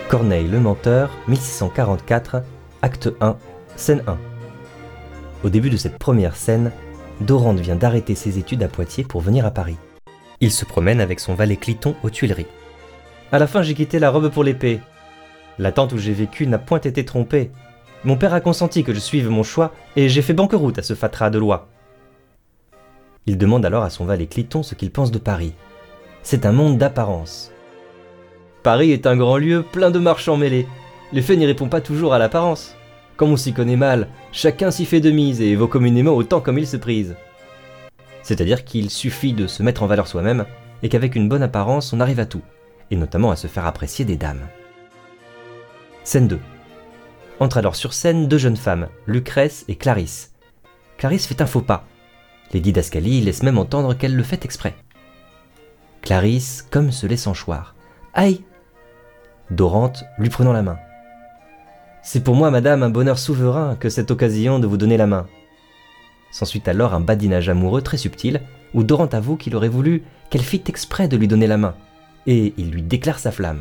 Corneille le menteur, 1644, acte 1, scène 1. Au début de cette première scène, Dorante vient d'arrêter ses études à Poitiers pour venir à Paris. Il se promène avec son valet Cliton aux Tuileries. À la fin, j'ai quitté la robe pour l'épée. La tente où j'ai vécu n'a point été trompée. Mon père a consenti que je suive mon choix et j'ai fait banqueroute à ce fatras de loi. Il demande alors à son valet Cliton ce qu'il pense de Paris. C'est un monde d'apparence. Paris est un grand lieu plein de marchands mêlés. Les faits n'y répondent pas toujours à l'apparence. Comme on s'y connaît mal, chacun s'y fait de mise et vaut communément autant comme il se prise. C'est-à-dire qu'il suffit de se mettre en valeur soi-même et qu'avec une bonne apparence, on arrive à tout, et notamment à se faire apprécier des dames. Scène 2. Entrent alors sur scène deux jeunes femmes, Lucrèce et Clarisse. Clarisse fait un faux pas. Les didascalies laissent même entendre qu'elle le fait exprès. Clarisse, comme se laissant choir. Aïe! Dorante, lui prenant la main. C'est pour moi, madame, un bonheur souverain que cette occasion de vous donner la main. S'ensuit alors un badinage amoureux très subtil, où Dorante avoue qu'il aurait voulu qu'elle fît exprès de lui donner la main, et il lui déclare sa flamme.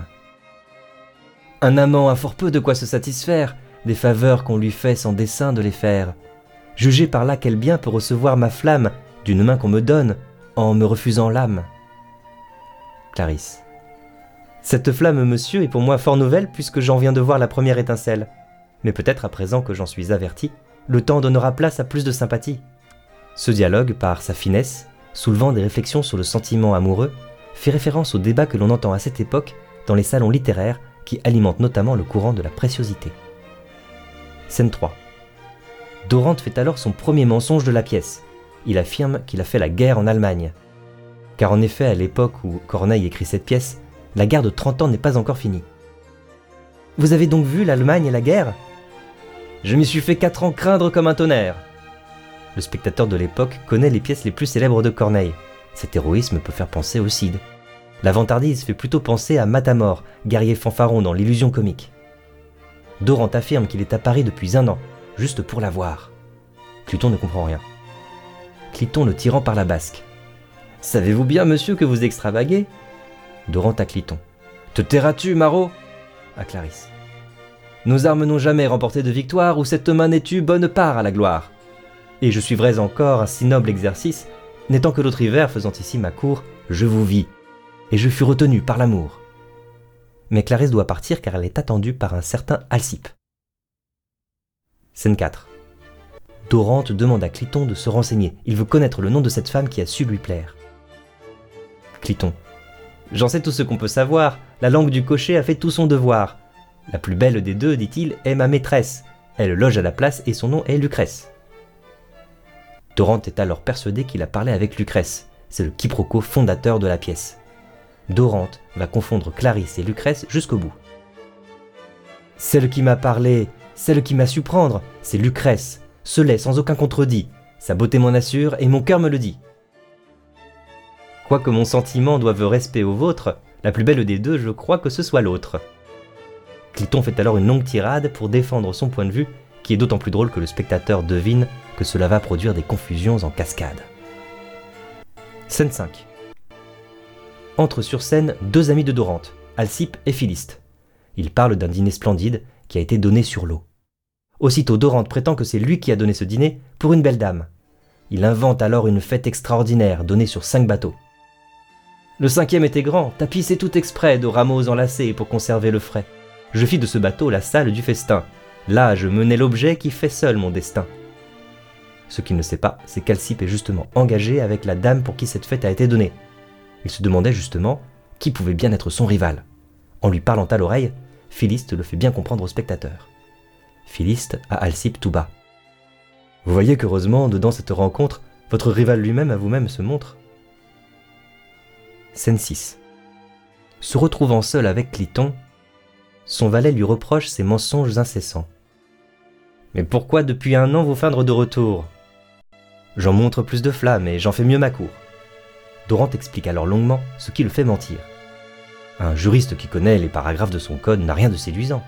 Un amant a fort peu de quoi se satisfaire des faveurs qu'on lui fait sans dessein de les faire. Jugez par là quel bien peut recevoir ma flamme d'une main qu'on me donne en me refusant l'âme. Clarisse. Cette flamme, monsieur, est pour moi fort nouvelle puisque j'en viens de voir la première étincelle. Mais peut-être à présent que j'en suis averti, le temps donnera place à plus de sympathie. Ce dialogue, par sa finesse, soulevant des réflexions sur le sentiment amoureux, fait référence au débat que l'on entend à cette époque dans les salons littéraires qui alimentent notamment le courant de la préciosité. Scène 3. Dorante fait alors son premier mensonge de la pièce. Il affirme qu'il a fait la guerre en Allemagne. Car en effet, à l'époque où Corneille écrit cette pièce, la guerre de 30 ans n'est pas encore finie. Vous avez donc vu l'Allemagne et la guerre ? Je m'y suis fait 4 ans craindre comme un tonnerre. Le spectateur de l'époque connaît les pièces les plus célèbres de Corneille. Cet héroïsme peut faire penser au Cid. La vantardise fait plutôt penser à Matamor, guerrier fanfaron dans l'illusion comique. Dorante affirme qu'il est à Paris depuis 1 an, juste pour la voir. Cliton ne comprend rien. Cliton le tirant par la basque. « Savez-vous bien, monsieur, que vous extravaguez ?» Dorante à Cliton. « Te tairas-tu, Marot ?» à Clarisse. « Nos armes n'ont jamais remporté de victoire, où cette main n'ait eu bonne part à la gloire. Et je suivrais encore un si noble exercice, n'étant que l'autre hiver faisant ici ma cour, je vous vis, et je fus retenu par l'amour. » Mais Clarisse doit partir car elle est attendue par un certain Alcippe. Scène 4. Dorante demande à Cliton de se renseigner. Il veut connaître le nom de cette femme qui a su lui plaire. Cliton. J'en sais tout ce qu'on peut savoir. La langue du cocher a fait tout son devoir. La plus belle des deux, dit-il, est ma maîtresse. Elle loge à la place et son nom est Lucrèce. Dorante est alors persuadé qu'il a parlé avec Lucrèce. C'est le quiproquo fondateur de la pièce. Dorante va confondre Clarisse et Lucrèce jusqu'au bout. Celle qui m'a parlé, celle qui m'a su prendre, c'est Lucrèce, se l'est sans aucun contredit. Sa beauté m'en assure et mon cœur me le dit. Quoique mon sentiment doive respect au vôtre, la plus belle des deux, je crois que ce soit l'autre. Cliton fait alors une longue tirade pour défendre son point de vue, qui est d'autant plus drôle que le spectateur devine que cela va produire des confusions en cascade. Scène 5. Entrent sur scène deux amis de Dorante, Alcippe et Philiste. Ils parlent d'un dîner splendide qui a été donné sur l'eau. Aussitôt Dorante prétend que c'est lui qui a donné ce dîner pour une belle dame. Il invente alors une fête extraordinaire donnée sur 5 bateaux. Le 5e était grand, tapissé tout exprès de rameaux enlacés pour conserver le frais. Je fis de ce bateau la salle du festin. Là, je menai l'objet qui fait seul mon destin. Ce qu'il ne sait pas, c'est qu'Alcippe est justement engagé avec la dame pour qui cette fête a été donnée. Il se demandait justement qui pouvait bien être son rival. En lui parlant à l'oreille, Philiste le fait bien comprendre au spectateur. Philiste à Alcippe tout bas. Vous voyez qu'heureusement, dedans cette rencontre, votre rival lui-même à vous-même se montre. Scène 6. Se retrouvant seul avec Cliton, son valet lui reproche ses mensonges incessants. Mais pourquoi depuis 1 an vous feindre de retour ? J'en montre plus de flamme et j'en fais mieux ma cour. Dorante explique alors longuement ce qui le fait mentir. Un juriste qui connaît les paragraphes de son code n'a rien de séduisant.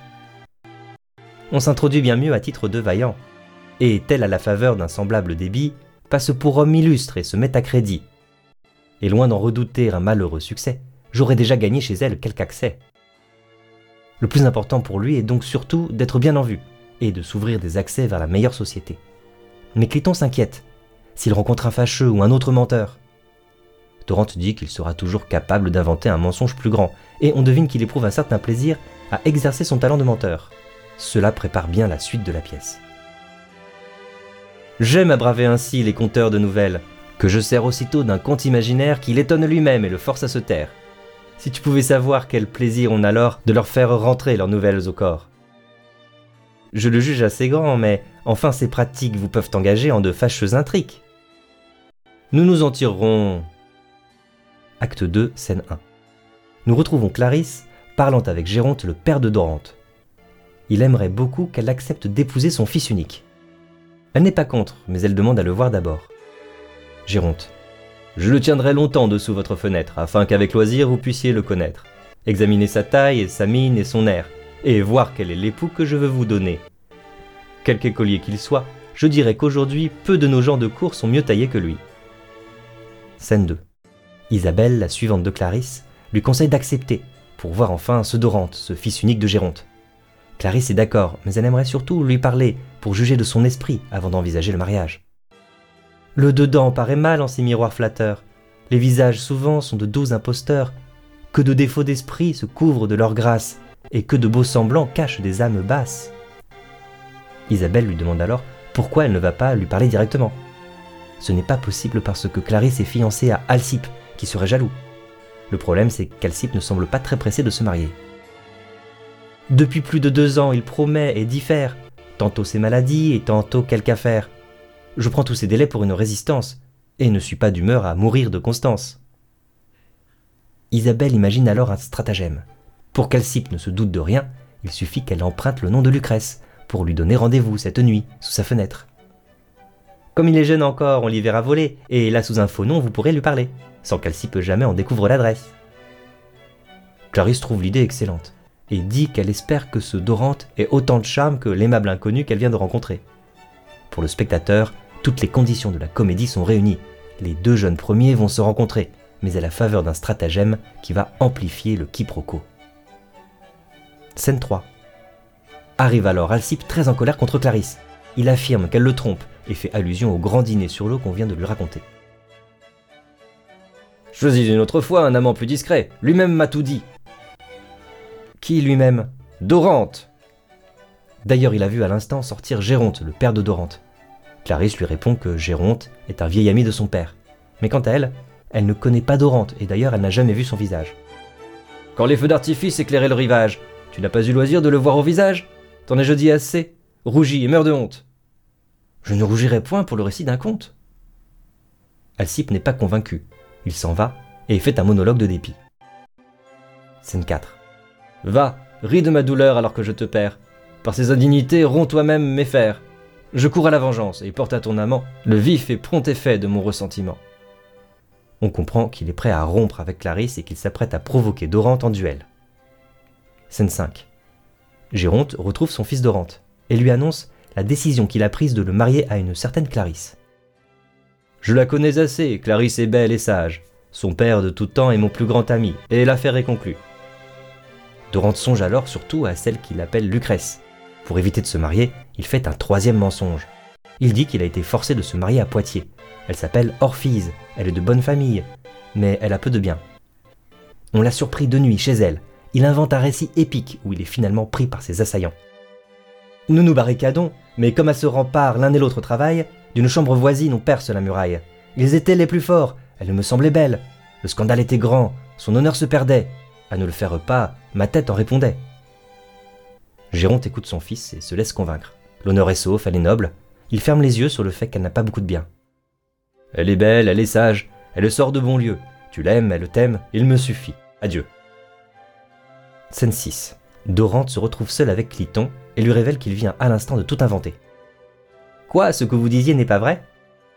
On s'introduit bien mieux à titre de vaillant, et, tel à la faveur d'un semblable débit, passe pour homme illustre et se met à crédit. Et loin d'en redouter un malheureux succès, j'aurais déjà gagné chez elle quelque accès. Le plus important pour lui est donc surtout d'être bien en vue et de s'ouvrir des accès vers la meilleure société. Mais Cliton s'inquiète. S'il rencontre un fâcheux ou un autre menteur, Dorante dit qu'il sera toujours capable d'inventer un mensonge plus grand, et on devine qu'il éprouve un certain plaisir à exercer son talent de menteur. Cela prépare bien la suite de la pièce. J'aime à braver ainsi les conteurs de nouvelles, que je sers aussitôt d'un conte imaginaire qui l'étonne lui-même et le force à se taire. Si tu pouvais savoir quel plaisir on a alors de leur faire rentrer leurs nouvelles au corps. Je le juge assez grand, mais enfin ces pratiques vous peuvent engager en de fâcheuses intrigues. Nous nous en tirerons... Acte 2, scène 1. Nous retrouvons Clarisse parlant avec Géronte, le père de Dorante. Il aimerait beaucoup qu'elle accepte d'épouser son fils unique. Elle n'est pas contre, mais elle demande à le voir d'abord. Géronte. Je le tiendrai longtemps dessous votre fenêtre, afin qu'avec loisir vous puissiez le connaître. Examiner sa taille, et sa mine et son air, et voir quel est l'époux que je veux vous donner. Quelque écolier qu'il soit, je dirais qu'aujourd'hui, peu de nos gens de cour sont mieux taillés que lui. Scène 2. Isabelle, la suivante de Clarisse, lui conseille d'accepter, pour voir enfin ce Dorante, ce fils unique de Géronte. Clarisse est d'accord, mais elle aimerait surtout lui parler, pour juger de son esprit avant d'envisager le mariage. Le dedans paraît mal en ces miroirs flatteurs, les visages souvent sont de doux imposteurs, que de défauts d'esprit se couvrent de leur grâce, et que de beaux semblants cachent des âmes basses. Isabelle lui demande alors pourquoi elle ne va pas lui parler directement. Ce n'est pas possible parce que Clarisse est fiancée à Alcippe, qui serait jaloux. Le problème, c'est qu'Alcippe ne semble pas très pressé de se marier. Depuis plus de 2 ans, il promet et diffère, tantôt ses maladies et tantôt quelque affaire. Je prends tous ces délais pour une résistance, et ne suis pas d'humeur à mourir de constance. Isabelle imagine alors un stratagème. Pour qu'Alcippe ne se doute de rien, il suffit qu'elle emprunte le nom de Lucrèce, pour lui donner rendez-vous cette nuit, sous sa fenêtre. Comme il est jeune encore, on l'y verra voler, et là sous un faux nom vous pourrez lui parler, sans qu'Alcippe jamais en découvre l'adresse. Clarisse trouve l'idée excellente, et dit qu'elle espère que ce Dorante ait autant de charme que l'aimable inconnu qu'elle vient de rencontrer. Pour le spectateur, toutes les conditions de la comédie sont réunies. Les 2 jeunes premiers vont se rencontrer, mais à la faveur d'un stratagème qui va amplifier le quiproquo. Scène 3. Arrive alors Alcippe très en colère contre Clarisse. Il affirme qu'elle le trompe et fait allusion au grand dîner sur l'eau qu'on vient de lui raconter. Choisis une autre fois un amant plus discret, lui-même m'a tout dit. Qui lui-même? Dorante. D'ailleurs, il a vu à l'instant sortir Géronte, le père de Dorante. Clarisse lui répond que Géronte est un vieil ami de son père. Mais quant à elle, elle ne connaît pas Dorante et d'ailleurs elle n'a jamais vu son visage. Quand les feux d'artifice éclairaient le rivage, tu n'as pas eu loisir de le voir au visage? T'en ai-je dit assez? Rougis et meurs de honte. Je ne rougirai point pour le récit d'un conte. Alcippe n'est pas convaincu. Il s'en va et fait un monologue de dépit. Scène 4. Va, ris de ma douleur alors que je te perds. Par ces indignités, romps toi-même mes fers. Je cours à la vengeance et porte à ton amant le vif et prompt effet de mon ressentiment. On comprend qu'il est prêt à rompre avec Clarisse et qu'il s'apprête à provoquer Dorante en duel. Scène 5. Géronte retrouve son fils Dorante et lui annonce la décision qu'il a prise de le marier à une certaine Clarisse. Je la connais assez, Clarisse est belle et sage. Son père de tout temps est mon plus grand ami, et l'affaire est conclue. Dorante songe alors surtout à celle qu'il appelle Lucrèce. Pour éviter de se marier, il fait un 3e mensonge. Il dit qu'il a été forcé de se marier à Poitiers. Elle s'appelle Orphise, elle est de bonne famille, mais elle a peu de biens. On l'a surpris de nuit chez elle. Il invente un récit épique où il est finalement pris par ses assaillants. Nous nous barricadons, mais comme à ce rempart l'un et l'autre travaillent, d'une chambre voisine on perce la muraille. Ils étaient les plus forts, elle me semblait belle. Le scandale était grand, son honneur se perdait. À ne le faire pas, ma tête en répondait. Géronte écoute son fils et se laisse convaincre. L'honneur est sauf, elle est noble. Il ferme les yeux sur le fait qu'elle n'a pas beaucoup de biens. Elle est belle, elle est sage, elle sort de bons lieux. Tu l'aimes, elle t'aime, il me suffit. Adieu. Scène 6. Dorante se retrouve seule avec Cliton et lui révèle qu'il vient à l'instant de tout inventer. Quoi, ce que vous disiez n'est pas vrai?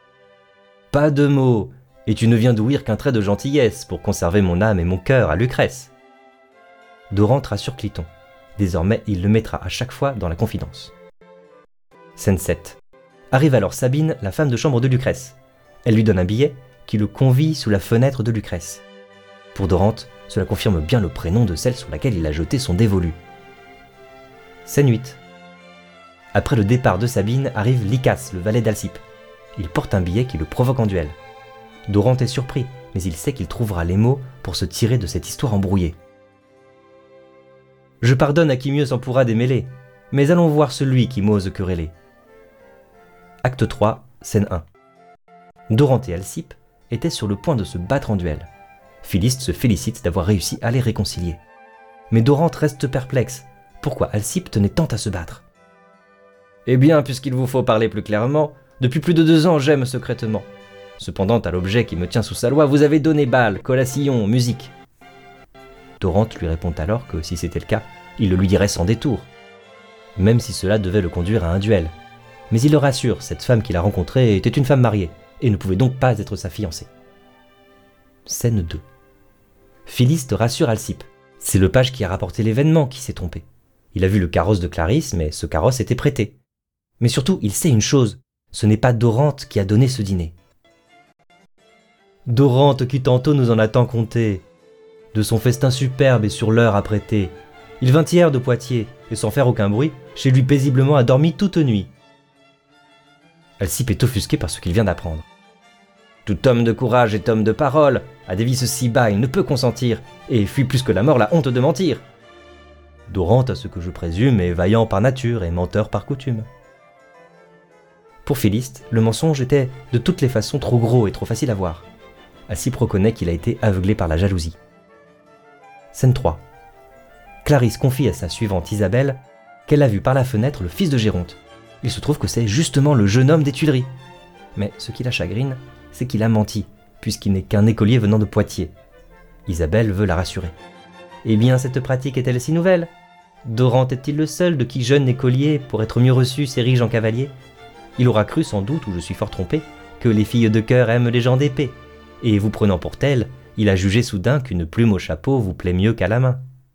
Pas de mots, et tu ne viens d'ouïr qu'un trait de gentillesse pour conserver mon âme et mon cœur à Lucrèce. Dorante rassure Cliton. Désormais, il le mettra à chaque fois dans la confidence. Scène 7. Arrive alors Sabine, la femme de chambre de Lucrèce. Elle lui donne un billet qui le convie sous la fenêtre de Lucrèce. Pour Dorante, cela confirme bien le prénom de celle sur laquelle il a jeté son dévolu. Scène 8. Après le départ de Sabine arrive Lycas, le valet d'Alcippe. Il porte un billet qui le provoque en duel. Dorante est surpris, mais il sait qu'il trouvera les mots pour se tirer de cette histoire embrouillée. Je pardonne à qui mieux s'en pourra démêler, mais allons voir celui qui m'ose quereller. Acte 3, scène 1. Dorante et Alcippe étaient sur le point de se battre en duel. Philiste se félicite d'avoir réussi à les réconcilier. Mais Dorante reste perplexe. Pourquoi Alcippe tenait tant à se battre ? Eh bien, puisqu'il vous faut parler plus clairement, depuis plus de 2 ans, j'aime secrètement. Cependant, à l'objet qui me tient sous sa loi, vous avez donné bal, collation, musique. Dorante lui répond alors que si c'était le cas, il le lui dirait sans détour, même si cela devait le conduire à un duel. Mais il le rassure, cette femme qu'il a rencontrée était une femme mariée, et ne pouvait donc pas être sa fiancée. Scène 2. Philiste rassure Alcippe. C'est le page qui a rapporté l'événement qui s'est trompé. Il a vu le carrosse de Clarisse, mais ce carrosse était prêté. Mais surtout, il sait une chose, ce n'est pas Dorante qui a donné ce dîner. Dorante qui tantôt nous en a tant compté, de son festin superbe et sur l'heure apprêté. Il vint hier de Poitiers, et sans faire aucun bruit, chez lui paisiblement a dormi toute nuit. Alcippe est offusqué par ce qu'il vient d'apprendre. Tout homme de courage est homme de parole, à des vices si bas il ne peut consentir, et fuit plus que la mort la honte de mentir. Dorante, à ce que je présume, est vaillant par nature et menteur par coutume. Pour Philiste, le mensonge était de toutes les façons trop gros et trop facile à voir. Alcippe reconnaît qu'il a été aveuglé par la jalousie. Scène 3. Clarisse confie à sa suivante Isabelle qu'elle a vu par la fenêtre le fils de Géronte. Il se trouve que c'est justement le jeune homme des Tuileries. Mais ce qui la chagrine, c'est qu'il a menti, puisqu'il n'est qu'un écolier venant de Poitiers. Isabelle veut la rassurer. Eh bien, cette pratique est-elle si nouvelle ? Dorante est-il le seul de qui jeune écolier, pour être mieux reçu, s'érige en cavalier ? Il aura cru sans doute, ou je suis fort trompé, que les filles de cœur aiment les gens d'épée, et vous prenant pour telle, il a jugé soudain qu'une plume au chapeau vous plaît mieux qu'à la main.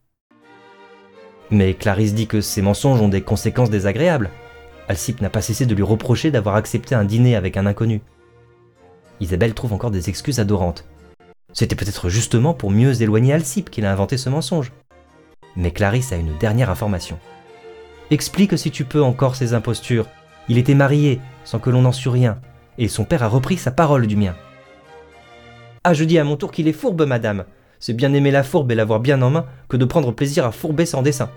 Mais Clarisse dit que ces mensonges ont des conséquences désagréables. Alcippe n'a pas cessé de lui reprocher d'avoir accepté un dîner avec un inconnu. Isabelle trouve encore des excuses à Dorante. C'était peut-être justement pour mieux éloigner Alcippe qu'il a inventé ce mensonge. Mais Clarisse a une dernière information. Explique si tu peux encore ces impostures. Il était marié, sans que l'on n'en sût rien, et son père a repris sa parole du mien. Ah, je dis à mon tour qu'il est fourbe, madame. C'est bien aimer la fourbe et l'avoir bien en main que de prendre plaisir à fourber sans dessein.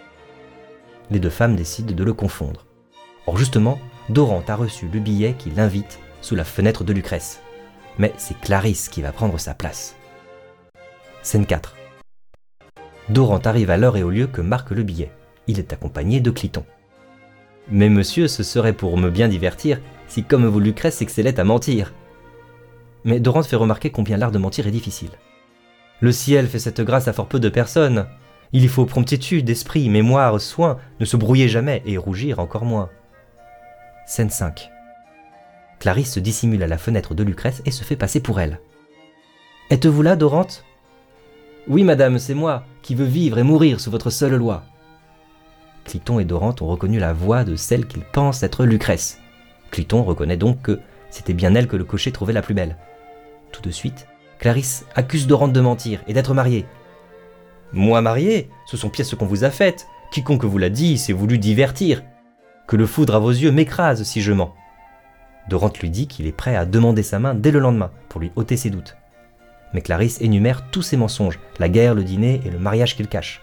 Les 2 femmes décident de le confondre. Or justement, Dorante a reçu le billet qui l'invite sous la fenêtre de Lucrèce. Mais c'est Clarisse qui va prendre sa place. Scène 4. Dorante arrive à l'heure et au lieu que marque le billet. Il est accompagné de Cliton. Mais monsieur, ce serait pour me bien divertir, si comme vous Lucrèce excellait à mentir. Mais Dorante fait remarquer combien l'art de mentir est difficile. Le ciel fait cette grâce à fort peu de personnes. Il y faut promptitude, esprit, mémoire, soin, ne se brouiller jamais et rougir encore moins. Scène 5. Clarisse se dissimule à la fenêtre de Lucrèce et se fait passer pour elle. « Êtes-vous là, Dorante ?»« Oui, madame, c'est moi, qui veux vivre et mourir sous votre seule loi. » Cliton et Dorante ont reconnu la voix de celle qu'ils pensent être Lucrèce. Cliton reconnaît donc que c'était bien elle que le cocher trouvait la plus belle. Tout de suite, Clarisse accuse Dorante de mentir et d'être mariée. « Moi mariée, ce sont pièces qu'on vous a faites. Quiconque vous l'a dit s'est voulu divertir. Que le foudre à vos yeux m'écrase si je mens. » Dorante lui dit qu'il est prêt à demander sa main dès le lendemain pour lui ôter ses doutes. Mais Clarisse énumère tous ses mensonges, la guerre, le dîner et le mariage qu'il cache.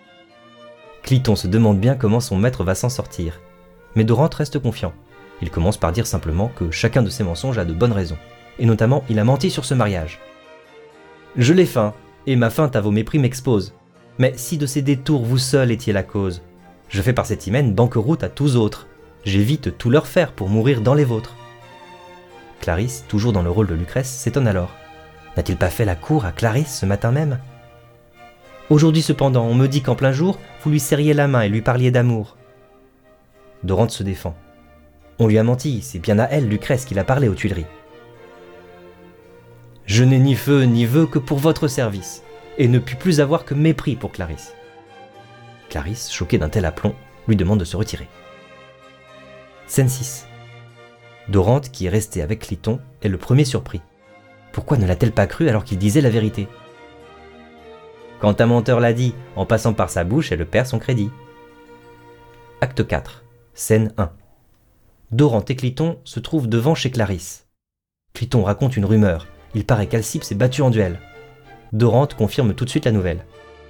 Cliton se demande bien comment son maître va s'en sortir. Mais Dorante reste confiant. Il commence par dire simplement que chacun de ses mensonges a de bonnes raisons. Et notamment, il a menti sur ce mariage. « Je l'ai feint, et ma feinte à vos mépris m'expose. Mais si de ces détours vous seul étiez la cause, je fais par cet hymen banqueroute à tous autres. J'évite tout leur faire pour mourir dans les vôtres. » Clarisse, toujours dans le rôle de Lucrèce, s'étonne alors. N'a-t-il pas fait la cour à Clarisse ce matin même ? Aujourd'hui cependant, on me dit qu'en plein jour, vous lui serriez la main et lui parliez d'amour. Dorante se défend. On lui a menti, c'est bien à elle, Lucrèce, qu'il a parlé aux Tuileries. Je n'ai ni feu ni vœu que pour votre service, et ne puis plus avoir que mépris pour Clarisse. Clarisse, choquée d'un tel aplomb, lui demande de se retirer. Scène 6. Dorante, qui est restée avec Cliton, est le premier surpris. Pourquoi ne l'a-t-elle pas cru alors qu'il disait la vérité ? Quand un menteur l'a dit, en passant par sa bouche, elle perd son crédit. Acte 4, scène 1. Dorante et Cliton se trouvent devant chez Clarisse. Cliton raconte une rumeur, il paraît qu'Alcippe s'est battu en duel. Dorante confirme tout de suite la nouvelle.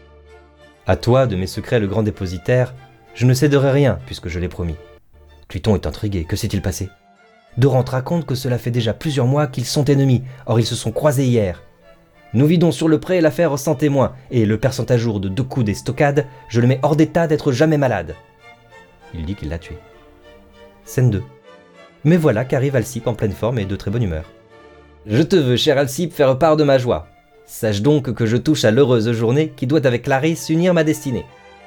À toi, de mes secrets le grand dépositaire, je ne céderai rien puisque je l'ai promis. Cliton est intrigué, que s'est-il passé? Dorante raconte que cela fait déjà plusieurs mois qu'ils sont ennemis, or ils se sont croisés hier. Nous vidons sur le pré l'affaire sans témoin, et le perçant à jour de 2 coups des stockades, je le mets hors d'état d'être jamais malade. Il dit qu'il l'a tué. Scène 2. Mais voilà qu'arrive Alcippe en pleine forme et de très bonne humeur. Je te veux, cher Alcippe, faire part de ma joie. Sache donc que je touche à l'heureuse journée qui doit avec Clarisse unir ma destinée.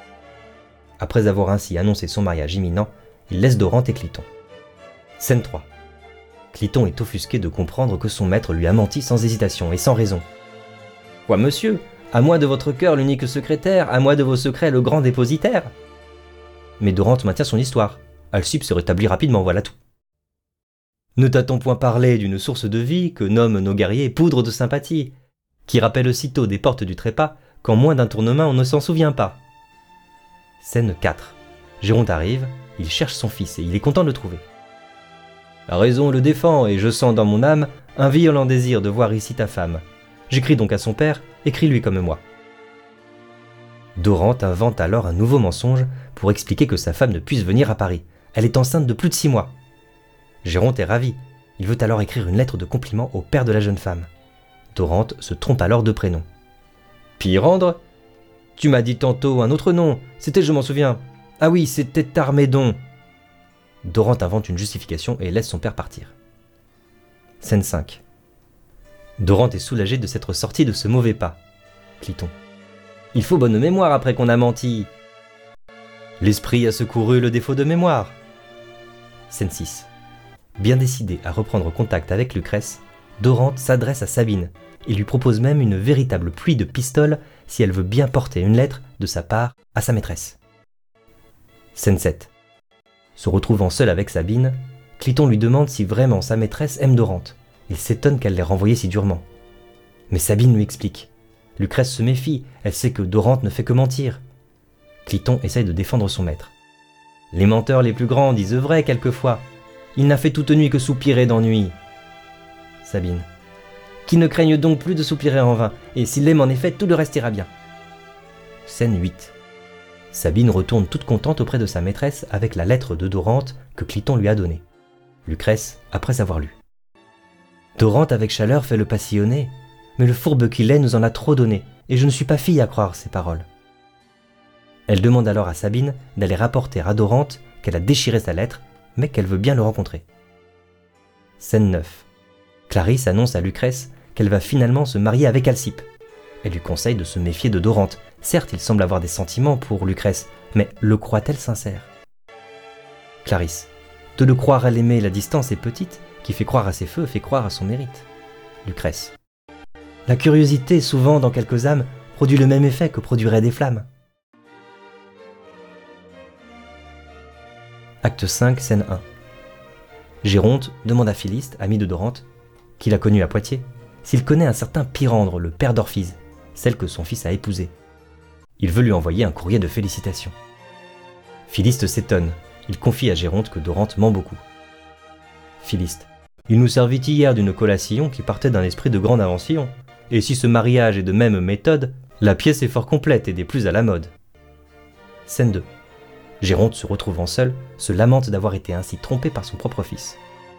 Après avoir ainsi annoncé son mariage imminent, il laisse Dorante et Cliton. Scène 3. Cliton est offusqué de comprendre que son maître lui a menti sans hésitation et sans raison. Quoi, monsieur? À moi de votre cœur l'unique secrétaire, à moi de vos secrets le grand dépositaire. Mais Dorante maintient son histoire. Alcippe se rétablit rapidement, voilà tout. Ne t'a-t-on point parlé d'une source de vie que nomment nos guerriers poudre de sympathie, qui rappelle aussitôt des portes du trépas qu'en moins d'un tournement on ne s'en souvient pas? Scène 4. Géronte arrive, il cherche son fils et il est content de le trouver. La raison le défend et je sens dans mon âme un violent désir de voir ici ta femme. J'écris donc à son père, écris-lui comme moi. Dorante invente alors un nouveau mensonge pour expliquer que sa femme ne puisse venir à Paris. Elle est enceinte de plus de 6 mois. Géronte est ravi. Il veut alors écrire une lettre de compliment au père de la jeune femme. Dorante se trompe alors de prénom. Pyrandre? Tu m'as dit tantôt un autre nom. C'était, je m'en souviens. Ah oui, c'était Armédon. Dorante invente une justification et laisse son père partir. Scène 5. Dorante est soulagée de s'être sortie de ce mauvais pas. Cliton. Il faut bonne mémoire après qu'on a menti. L'esprit a secouru le défaut de mémoire. Scène 6. Bien décidée à reprendre contact avec Lucrèce, Dorante s'adresse à Sabine et lui propose même une véritable pluie de pistoles si elle veut bien porter une lettre de sa part à sa maîtresse. Scène 7. Se retrouvant seul avec Sabine, Cliton lui demande si vraiment sa maîtresse aime Dorante. Il s'étonne qu'elle l'ait renvoyée si durement. Mais Sabine lui explique. Lucrèce se méfie, elle sait que Dorante ne fait que mentir. Cliton essaye de défendre son maître. Les menteurs les plus grands disent vrai quelquefois. Il n'a fait toute nuit que soupirer d'ennui. Sabine. Qui ne craigne donc plus de soupirer en vain, et s'il l'aime en effet, tout le reste ira bien. Scène 8. Sabine retourne toute contente auprès de sa maîtresse avec la lettre de Dorante que Cliton lui a donnée. Lucrèce, après avoir lu. Dorante avec chaleur fait le passillonner, mais le fourbe qu'il est nous en a trop donné, et je ne suis pas fille à croire ces paroles. Elle demande alors à Sabine d'aller rapporter à Dorante qu'elle a déchiré sa lettre, mais qu'elle veut bien le rencontrer. Scène 9. Clarisse annonce à Lucrèce qu'elle va finalement se marier avec Alcippe. Elle lui conseille de se méfier de Dorante. Certes, il semble avoir des sentiments pour Lucrèce, mais le croit-elle sincère? Clarisse. De le croire à l'aimer, la distance est petite, qui fait croire à ses feux fait croire à son mérite. Lucrèce. La curiosité, souvent dans quelques âmes, produit le même effet que produiraient des flammes. Acte 5, scène 1. Géronte demande à Philiste, ami de Dorante, qu'il a connu à Poitiers, s'il connaît un certain Pyrandre, le père d'Orphise, celle que son fils a épousée. Il veut lui envoyer un courrier de félicitations. Philiste s'étonne, il confie à Géronte que Dorante ment beaucoup. Philiste. Il nous servit hier d'une collation qui partait d'un esprit de grande invention, et si ce mariage est de même méthode, la pièce est fort complète et des plus à la mode. Scène 2. Géronte, se retrouvant seule, se lamente d'avoir été ainsi trompée par son propre fils.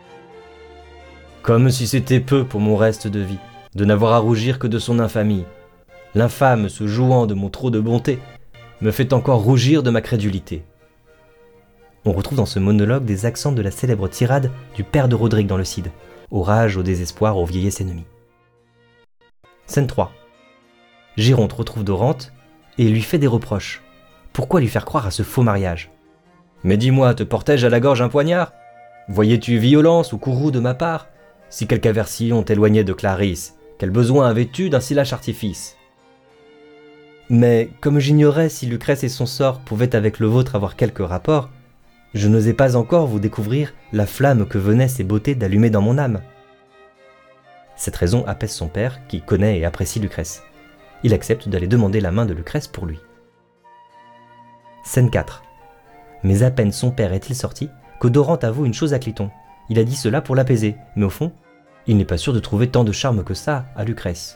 Comme si c'était peu pour mon reste de vie, de n'avoir à rougir que de son infamie. L'infâme, se jouant de mon trop de bonté, me fait encore rougir de ma crédulité. On retrouve dans ce monologue des accents de la célèbre tirade du père de Rodrigue dans le Cid, au rage, au désespoir, aux vieillesses ennemies. Scène 3. Géronte retrouve Dorante et lui fait des reproches. Pourquoi lui faire croire à ce faux mariage? Mais dis-moi, te portais-je à la gorge un poignard? Voyais-tu violence ou courroux de ma part? Si quelque aversion t'éloignait de Clarisse, quel besoin avais-tu d'un si lâche artifice? Mais comme j'ignorais si Lucrèce et son sort pouvaient avec le vôtre avoir quelque rapport, je n'osais pas encore vous découvrir la flamme que venaient ces beautés d'allumer dans mon âme. Cette raison apaise son père, qui connaît et apprécie Lucrèce. Il accepte d'aller demander la main de Lucrèce pour lui. Scène 4. Mais à peine son père est-il sorti que Dorante avoue une chose à Cliton. Il a dit cela pour l'apaiser, mais au fond, il n'est pas sûr de trouver tant de charme que ça à Lucrèce.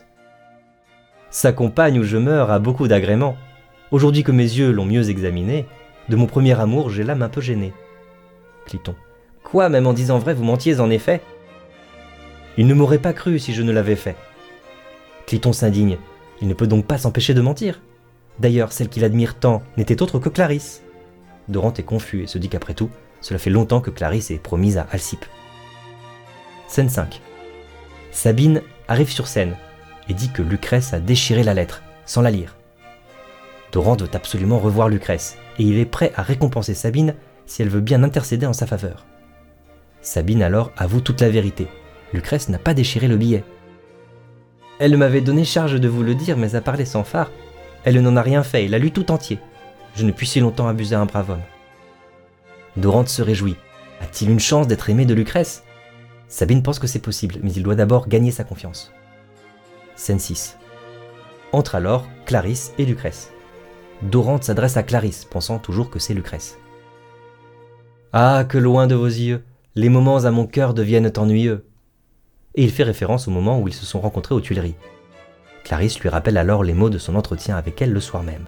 Sa compagne ou je meurs a beaucoup d'agréments. Aujourd'hui que mes yeux l'ont mieux examiné, de mon premier amour j'ai l'âme un peu gênée. Cliton. Quoi, même en disant vrai, vous mentiez en effet? Il ne m'aurait pas cru si je ne l'avais fait. Cliton s'indigne. Il ne peut donc pas s'empêcher de mentir. D'ailleurs, celle qu'il admire tant n'était autre que Clarisse. Dorante est confus et se dit qu'après tout, cela fait longtemps que Clarisse est promise à Alcippe. Scène 5. Sabine arrive sur scène et dit que Lucrèce a déchiré la lettre, sans la lire. Dorante veut absolument revoir Lucrèce, et il est prêt à récompenser Sabine si elle veut bien intercéder en sa faveur. Sabine alors avoue toute la vérité. Lucrèce n'a pas déchiré le billet. Elle m'avait donné charge de vous le dire, mais à parler sans phare, elle n'en a rien fait et l'a lu tout entier. Je ne puis si longtemps abuser un brave homme. Dorante se réjouit. A-t-il une chance d'être aimé de Lucrèce? Sabine pense que c'est possible, mais il doit d'abord gagner sa confiance. Scène 6. Entrent alors Clarisse et Lucrèce. Dorante s'adresse à Clarisse, pensant toujours que c'est Lucrèce. « Ah, que loin de vos yeux, les moments à mon cœur deviennent ennuyeux. » Et il fait référence au moment où ils se sont rencontrés aux Tuileries. Clarisse lui rappelle alors les mots de son entretien avec elle le soir même.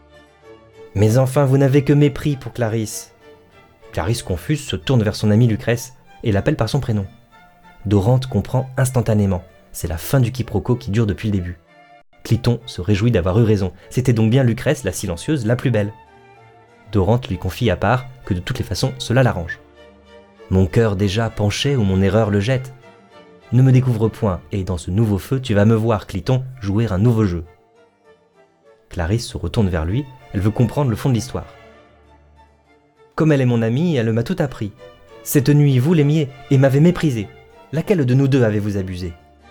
« Mais enfin, vous n'avez que mépris pour Clarisse. » Clarisse, confuse, se tourne vers son amie Lucrèce et l'appelle par son prénom. Dorante comprend instantanément. C'est la fin du quiproquo qui dure depuis le début. Cliton se réjouit d'avoir eu raison. C'était donc bien Lucrèce, la silencieuse, la plus belle. Dorante lui confie à part que de toutes les façons, cela l'arrange. « Mon cœur déjà penché où mon erreur le jette. Ne me découvre point, et dans ce nouveau feu, tu vas me voir, Cliton, jouer un nouveau jeu. » Clarisse se retourne vers lui, elle veut comprendre le fond de l'histoire. « Comme elle est mon amie, elle m'a tout appris. Cette nuit, vous l'aimiez et m'avez méprisé. Laquelle de nous deux avez-vous abusé ?»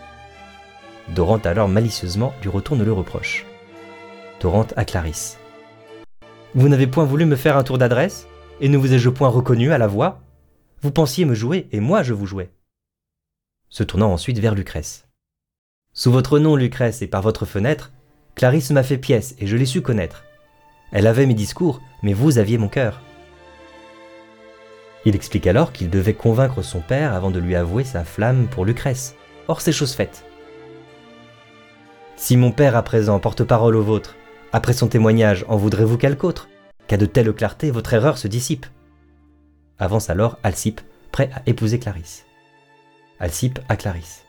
Dorante alors malicieusement lui retourne le reproche. Dorante à Clarisse. « Vous n'avez point voulu me faire un tour d'adresse, et ne vous ai-je point reconnu à la voix? Vous pensiez me jouer, et moi je vous jouais. » Se tournant ensuite vers Lucrèce. « Sous votre nom, Lucrèce, et par votre fenêtre, Clarisse m'a fait pièce, et je l'ai su connaître. Elle avait mes discours, mais vous aviez mon cœur. » Il explique alors qu'il devait convaincre son père avant de lui avouer sa flamme pour Lucrèce. Or c'est chose faite. « Si mon père à présent porte parole au vôtre, après son témoignage, en voudrez-vous quelque autre? Qu'à de telles clartés, votre erreur se dissipe. » Avance alors Alcippe, prêt à épouser Clarisse. Alcippe à Clarisse.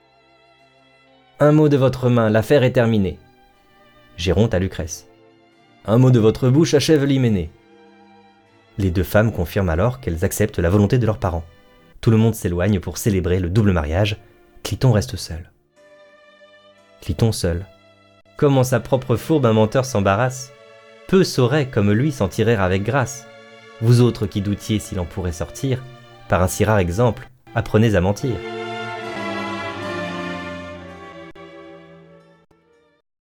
« Un mot de votre main, l'affaire est terminée. » Géronte à Lucrèce. « Un mot de votre bouche achève l'hyménée. » Les deux femmes confirment alors qu'elles acceptent la volonté de leurs parents. Tout le monde s'éloigne pour célébrer le double mariage. Cliton reste seul. Cliton seul. Comme en sa propre fourbe un menteur s'embarrasse. Peu sauraient comme lui s'en tirer avec grâce. Vous autres qui doutiez s'il en pourrait sortir, par un si rare exemple, apprenez à mentir.